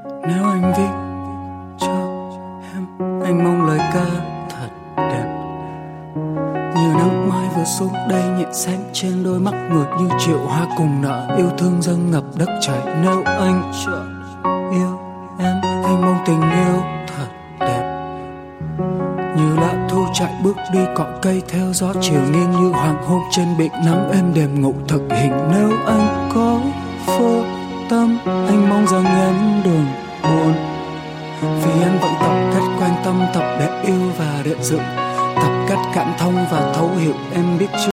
Nếu anh viết cho em, anh mong lời ca thật đẹp, như nắng mai vừa xuống đây nhẹ sáng trên đôi mắt ngược như triệu hoa cùng nở. Yêu thương dâng ngập đất chảy. Nếu anh chọn yêu em, anh mong tình yêu thật đẹp, như lá thu chạy bước đi cỏ cây theo gió chiều nghiêng, như hoàng hôn trên biển nắng êm đềm ngủ thực hình. Nếu anh có vô tâm, anh mong rằng em đừng buồn, vì anh vẫn tập cách quan tâm, tập để yêu và để dựng, tập cách cảm thông và thấu hiểu. Em biết chưa,